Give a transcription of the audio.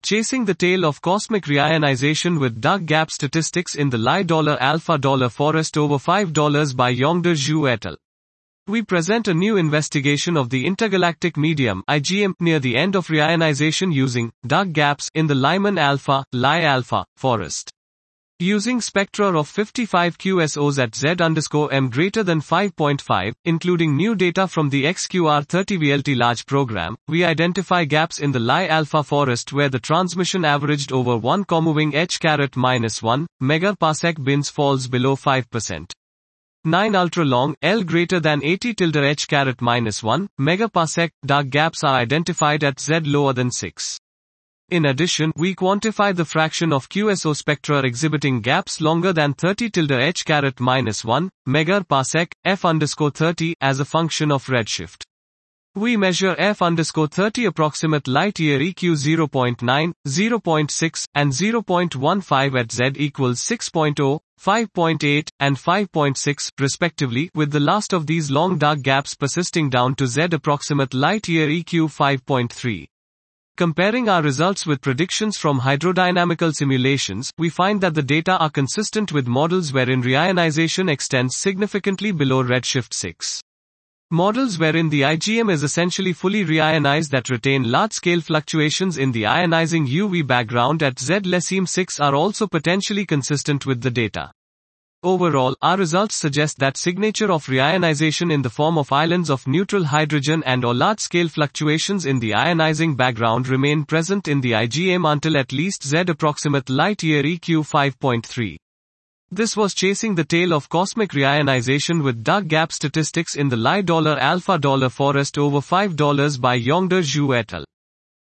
Chasing the tail of cosmic reionization with dark gap statistics in the Lie $Alpha forest over $5 by Yongder Zhu et al. We present a new investigation of the intergalactic medium IgM near the end of reionization using dark gaps in the Lyman Lie-alpha forest. Using spectra of 55 QSOs at Z_m greater than 5.5, including new data from the XQR30VLT large program, we identify gaps in the Lie-alpha forest where the transmission averaged over 1, moving H-1 megaparsec bins falls below 5%. 9 ultra-long, L greater than 80 H-1 megaparsec, dark gaps are identified at Z lower than 6. In addition, we quantify the fraction of QSO spectra exhibiting gaps longer than 30 H-1 megaparsec, F_30 as a function of redshift. We measure F_30 approximate light year EQ 0.9, 0.6, and 0.15 at Z equals 6.0, 5.8, and 5.6, respectively, with the last of these long dark gaps persisting down to Z approximate light year EQ 5.3. Comparing our results with predictions from hydrodynamical simulations, we find that the data are consistent with models wherein reionization extends significantly below redshift 6. Models wherein the IgM is essentially fully reionized that retain large-scale fluctuations in the ionizing UV background at Z-6 are also potentially consistent with the data. Overall, our results suggest that signature of reionization in the form of islands of neutral hydrogen and/or large-scale fluctuations in the ionizing background remain present in the IgM until at least Z approximate light year EQ 5.3. This was chasing the tail of cosmic reionization with dark gap statistics in the Lie $Alpha forest over $5 by Yongder Zhu et al.